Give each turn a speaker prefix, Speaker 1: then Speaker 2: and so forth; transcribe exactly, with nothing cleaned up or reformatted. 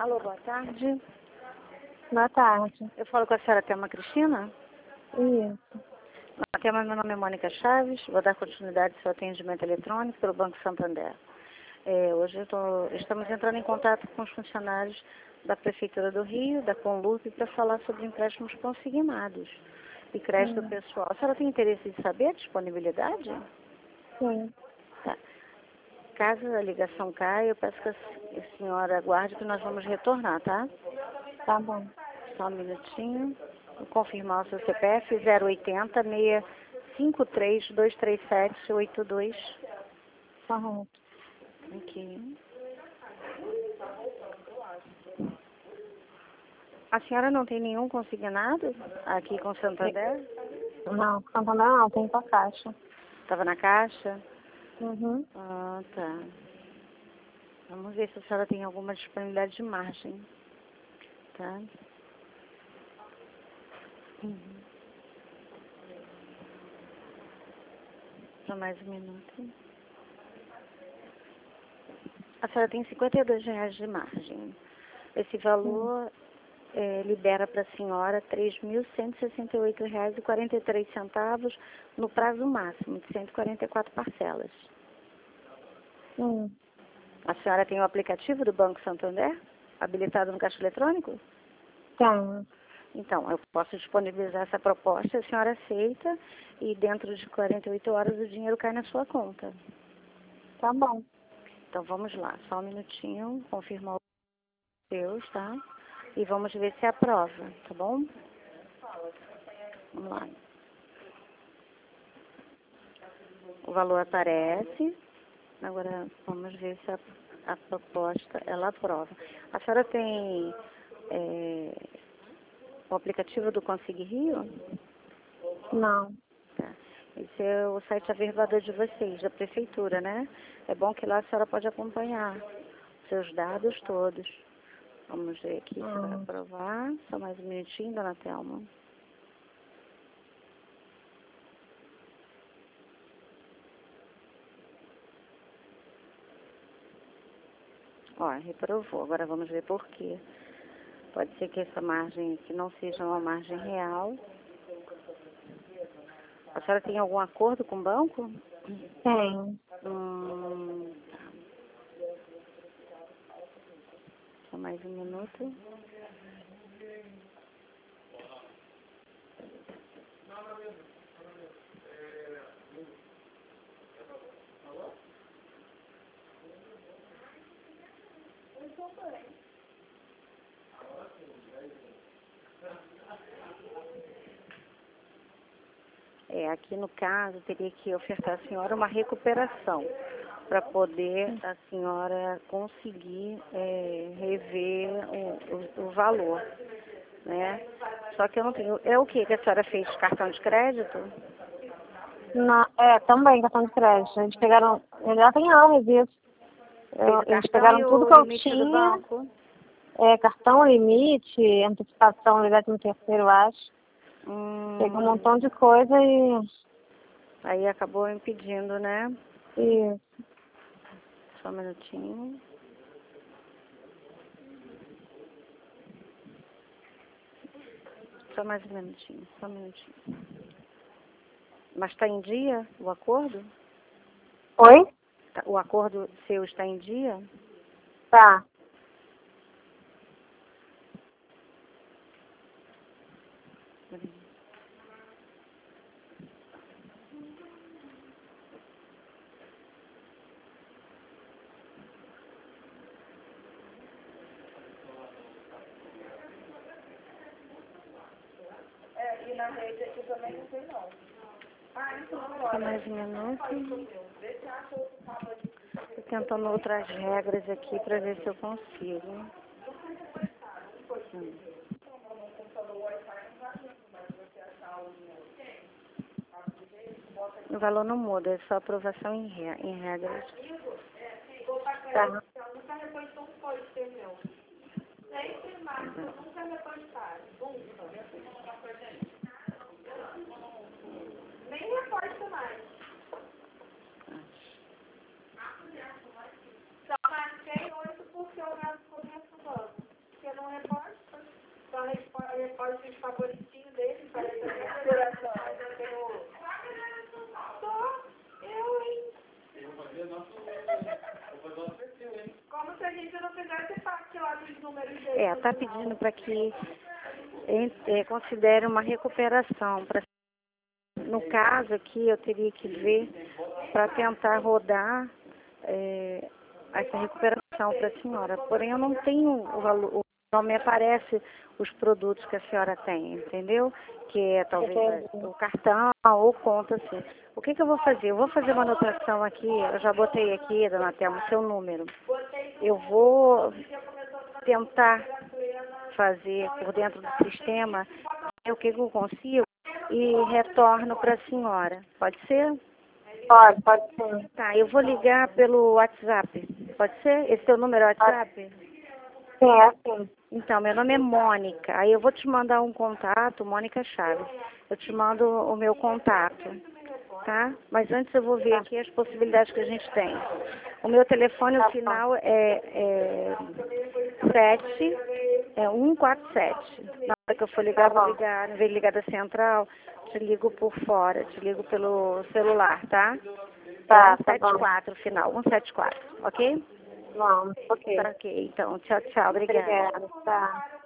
Speaker 1: Alô, boa tarde.
Speaker 2: Boa tarde.
Speaker 1: Eu falo com a senhora Thelma Cristina?
Speaker 2: Isso.
Speaker 1: Thelma, meu nome é Mônica Chaves. Vou dar continuidade ao seu atendimento eletrônico pelo Banco Santander. É, hoje eu tô, estamos entrando em contato com os funcionários da Prefeitura do Rio, da Conlup, para falar sobre empréstimos consignados e crédito
Speaker 2: Hum.
Speaker 1: pessoal. A senhora tem interesse em saber a disponibilidade?
Speaker 2: Sim.
Speaker 1: Tá. Caso a ligação caia, eu peço que a senhora aguarde que nós vamos retornar, tá?
Speaker 2: Tá bom.
Speaker 1: Só um minutinho. Vou confirmar o seu C P F zero oitenta, seis cinco três, dois três sete, oito dois.
Speaker 2: Correto.
Speaker 1: Aqui. A senhora não tem nenhum consignado aqui com Santander?
Speaker 2: Não, Santander não, tem com a Caixa.
Speaker 1: Estava na caixa?
Speaker 2: Uhum.
Speaker 1: Ah, tá. Vamos ver se a senhora tem alguma disponibilidade de margem. Tá? Uhum. Só mais um minuto. A senhora tem cinquenta e dois reais de margem. Esse valor é, libera para a senhora três mil cento e sessenta e oito reais e quarenta e três centavos no prazo máximo de cento e quarenta e quatro parcelas.
Speaker 2: Hum.
Speaker 1: A senhora tem o aplicativo do Banco Santander habilitado no caixa eletrônico?
Speaker 2: Tenho.
Speaker 1: Então, eu posso disponibilizar essa proposta, a senhora aceita e dentro de quarenta e oito horas o dinheiro cai na sua conta.
Speaker 2: Tá bom.
Speaker 1: Então, vamos lá, só um minutinho, confirmar os seus, tá? E vamos ver se aprova, tá bom? Vamos lá. O valor aparece. Agora, vamos ver se a, a proposta, ela aprova. A senhora tem é, o aplicativo do Consig Rio?
Speaker 2: Não.
Speaker 1: Tá. Esse é o site averbador de vocês, da prefeitura, né? É bom que lá a senhora pode acompanhar seus dados todos. Vamos ver aqui se vai
Speaker 2: Hum.
Speaker 1: aprovar. Só mais um minutinho, dona Thelma. Ó, reprovou. Agora vamos ver por quê. Pode ser que essa margem aqui não seja uma margem real. A senhora tem algum acordo com o banco?
Speaker 2: Tenho.
Speaker 1: Hum, tá. Só mais um minuto. É, aqui no caso, teria que ofertar à senhora uma recuperação para poder a senhora conseguir é, rever o, o, o valor, né? Só que eu não tenho... É o que que a senhora fez? Cartão de crédito?
Speaker 2: Não, é, também cartão de crédito. Eles pegaram, eles já tem anos isso.
Speaker 1: Fez
Speaker 2: Eu,
Speaker 1: o
Speaker 2: eles
Speaker 1: cartão
Speaker 2: pegaram
Speaker 1: e
Speaker 2: tudo
Speaker 1: o
Speaker 2: que eu
Speaker 1: limite do
Speaker 2: tinha.
Speaker 1: banco?
Speaker 2: É, cartão, limite, antecipação, décimo terceiro, eu acho.
Speaker 1: Hum,
Speaker 2: Pegou um montão de coisa e...
Speaker 1: aí acabou impedindo, né?
Speaker 2: e
Speaker 1: Só um minutinho. Só mais um minutinho, só um minutinho. Mas está em dia o acordo?
Speaker 2: Oi?
Speaker 1: Tá- O acordo seu está em dia?
Speaker 2: Tá.
Speaker 1: É, e na rede aqui também não tem não. Ah, então agora. Só mais um minuto. Estou tentando outras regras aqui para ver se eu consigo. Hum. O valor não muda, é só aprovação em, re, em regras.
Speaker 2: Tá.
Speaker 1: Só marquei oito porque o resto começa logo.
Speaker 3: loja de favoritinho dele, para recuperação. Eu, hein? Eu vou fazer nosso, vou fazer nosso perfil, hein? Como se a gente não fizesse parte lá dos números dele.
Speaker 1: É, tá pedindo para que é, considere uma recuperação. Pra, no caso aqui, eu teria que ver para tentar rodar é, essa recuperação para a senhora. Porém, eu não tenho o valor, não me aparece os produtos que a senhora tem, entendeu? Que é talvez o cartão ou conta, assim. O que que eu vou fazer? Eu vou fazer uma anotação aqui, eu já botei aqui, dona Thelma, o seu número. Eu vou tentar fazer por dentro do sistema o que que eu consigo e retorno para a senhora. Pode ser?
Speaker 2: Pode, pode ser.
Speaker 1: Tá, eu vou ligar pelo WhatsApp. Pode ser? Esse seu número é WhatsApp?
Speaker 2: Sim, é assim.
Speaker 1: Então, meu nome é Mônica. Aí eu vou te mandar um contato, Mônica Chaves. Eu te mando o meu contato, tá? Mas antes eu vou ver aqui as possibilidades que a gente tem. O meu telefone, o final é, é sete, é um quatro sete. Na hora que eu for ligar, vou ligar, em vez de ligar da central, te ligo por fora, te ligo pelo celular, tá?
Speaker 2: Tá,
Speaker 1: É
Speaker 2: tá bom.
Speaker 1: cento e setenta e quatro, final, cento e setenta e quatro, ok?
Speaker 2: Bom, ok.
Speaker 1: Tá, ok, então, tchau, tchau, obrigada.
Speaker 2: Obrigada, tá.